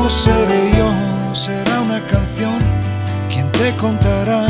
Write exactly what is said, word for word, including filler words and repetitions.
seré yo, será una canción quien te contará